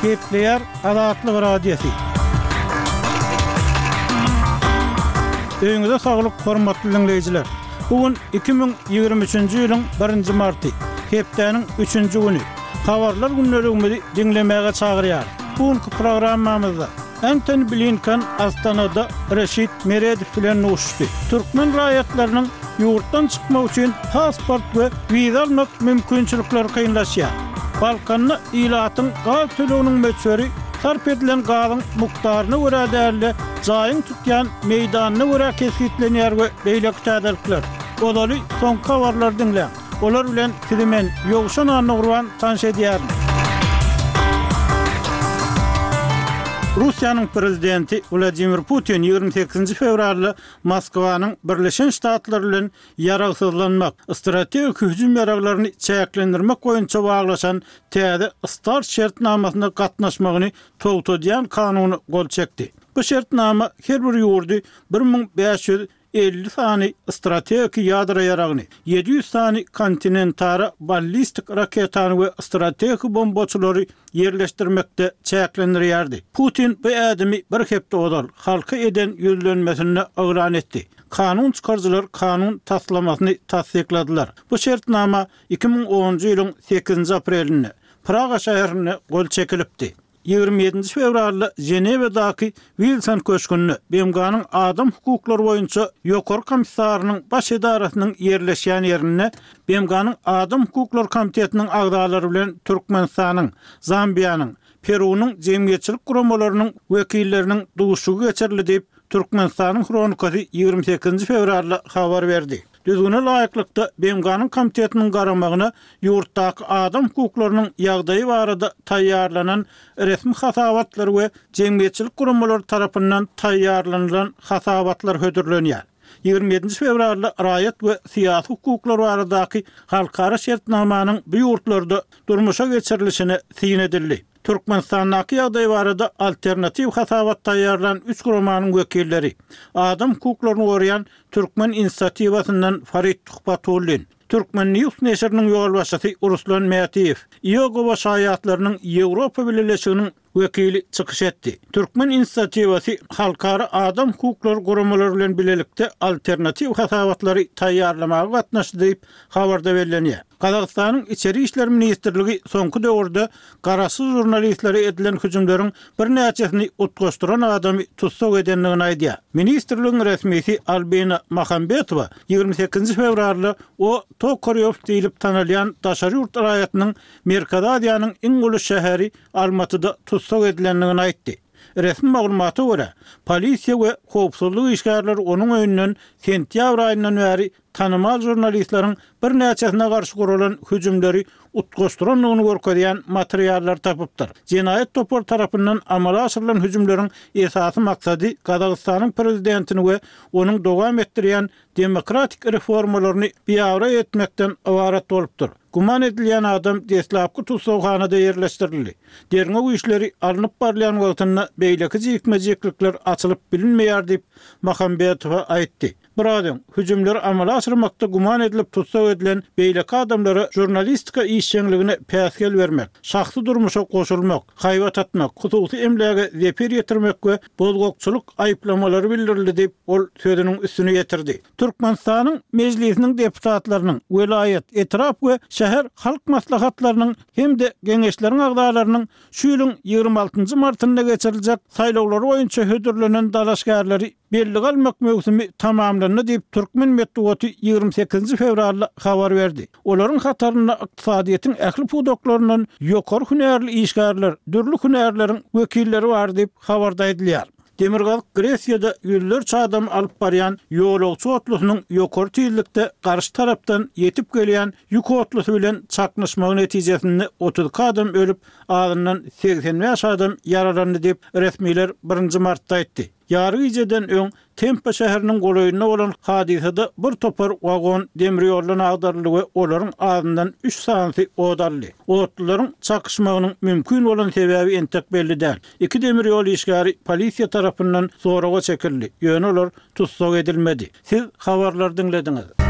Kepler Adatlyk Radiosi. Öňüňizde saglyk, hormatly dinleyijiler. Bugün 2023-nji ýylyň 1-nji marty, hepdeniň 3-nji güni. Habarlar günlerimizi dinlemäge çagyrýar. Bugünkü programmamyzda Antony Blinken Astanada Reşit Meredov bilen uçuşdy. Türkmen raýatlarynyň ýurtdan çykmak üçin pasport we wiza almak mümkinçilikleri kynlaşýar. Balkanny ilatyň gaz töleginiň möçberi sarp edilen gazyň mukdaryna görä däli jaýyň tutýan meýdanyna görä kesgitlenýär we beýleki täzelikler. Olaly soňky habarlar dinle. Olar bilen Kirimen ýogşan anygrywan tanış edýär. Russiýanyň prezidenti Vladimir Putin 28 fevralda Moskwanyň Birleşen Ştatlary bilen ýaragsızlanmak, strategik hüjüm ýaraglaryny çäklendirmek boýunça baglaşan täze START şertnamasyna gatnaşmagyny togtadýan kanuny gol çekdi. Bu şertnama her bir ýurdy 1550 sany strategik ýadra ýaragyny, 700 sany kontinentara ballistik raketany we strategik bombaçylary yerleşdirmekde çäklendirýärdi. Putin bu ädimi bir hepde odal halka eden ýüzlenmesine agran etdi. Kanun çykarjylar kanun taslamasyny tasdikladylar. Bu şertnama 2010-njy ýylyň 8-nji aprelinde Praga şäherine gol çekilipdi. 27 fevralda Jenewadaky Wilson köşkünü BMG'nın adam hukuklary boýunça ýokary komissarynyň baş edarasynyň yerleşýän ýerine BMG'nın adam hukuklary komitetiniň agdalary bilen Türkmenistanyň, Zambiýanyň, Perunyň jemgyýetçilik guramalarynyň wekilleriniň duşugy geçirildi diýip Türkmenistanyň Kronikasy 28 fevralda habar berdi. Düzgüne laýyklykda BMG'nın komitetiniň garamagyna ýurtdaky adam hukuklarynyň ýagdaýy barada taýýarlanan resmi hasabatlar we jemgyýetçilik guramalary tarapyndan taýýarlanan hasabatlar hödürlenýär. 27 fevralda raýat we siýasy hukuklary baradaky halkara şertnamanyň bu ýurtlarda durmuşa geçirilişine syn edildi. Türkmenistan'daki ýagdaý barada alternativ hasabat taýýarlanan 3 guramanyň wekilleri, adam hukuklaryny goraýan Türkmen inisiatiwasyndan Farid Tuhbatullin, Türkmen News neşriniň ýol başçysy Ruslan Mätiýew, Ýegowa şaýatlarynyň Ýewropa Birleşiginiň wekili çykyş etdi. Türkmen inisiatiwasy halkara adam hukuklary guramalary bilen bilelikde alternativ hasabatlary taýýarlamagy gatnaşdy diýip habarda berilýär. Kazakstanyň İçeri işler ministrligi soňky döwürde garaşsyz jurnalistlere edilen hüjümleriň bir näçesini utgaşdyran adamy tutsak edenligini aýdýar. Ministrligiň resmisi Albina Mahambetowa 28 fevralda o Tokaryov diýilip tanylýan daşary ýurt raýatynyň Merkez Aziýanyň iň uly şäheri Almatyda tutsak edilenligini aýtdy. Resmi maglumata görä, polisiýa we howpsuzlyk işgärleri onuň öňünden sentýabr aýyndan bäri tanymal jurnalistlaryň bir näçesine garşy guralan hüjümleri utgaşdyranlygyny görkezýän materiallar tapypdyr. Jenaýet topar tarapyndan amala aşyrylan hüjümleriň esasy maksady Kazakstanyň prezidentini we onuň dowam etdirýän demokratik reformalaryny biýawra etmekden ibaret bolupdyr. Guman edilýän adam deslapky tutsakhanada ýerleşdirildi. Derňe bu işleri alınıp barlayan wagtynda beýleki jekmejeklikler açylyp bilinmeýär diýip Mahambetowa aýtdy. Birazdan hüjümler amala aşyrmakda guman edilip tutsak edilen beýleki adamlara jurnalistika işçiligine päsgel bermek, şahsy durmuşa goşulmak, haýbat atmak, hususy emläge zeper ýetirmek we bozgokçuluk aýplamalary bildirildi diýip ol sözüniň üstüne ýetirdi. Türkmenistanyň mejlisiniň deputatlarynyň welayet, etraf we şäher halk maslahatlarynyň hem-de geňeşleriň agdalarynyň şu ýylyň 26 martynda geçiriljek saýlawlary boýunça hödürlenen dalaşgarlary belli almak mövsimi tamamlandy diýip Türkmen Medeniýeti 28 fevralda habar berdi. Olaryň hataryna ykdysadyýetin ähli pudoklarynyň ýokary hünärli işgärler, dürli hünärleriň wekilleri bar diýip habarda edilýär. Demirgazyk Gresiýada ýüzlerçe adam alyp barýan ýolagçy otlusynyň ýokary tüýlikde garşy tarapdan ýetip gelýän ýük otlusy bilen çaknaşmagy netijesinde 30 adam ölüp, azyndan 80 adam yaralandy diýip resmiler 1 martda aýtdy. Ýary geceden öň Tempa şäheriniň golaýyna bolan hadisede bir topar wagon demir ýoldan agdaryldy we olaryň azyndan 3 sansy odaldy. Otlaryň çakışmagynyň mümkin bolan sebäbi entek belli däl. 2 demir ýol işgäri polisiýa tarapyndan soraga çekildi. Ýöne olar tutsak edilmedi. Siz habarlar dinlediňiz.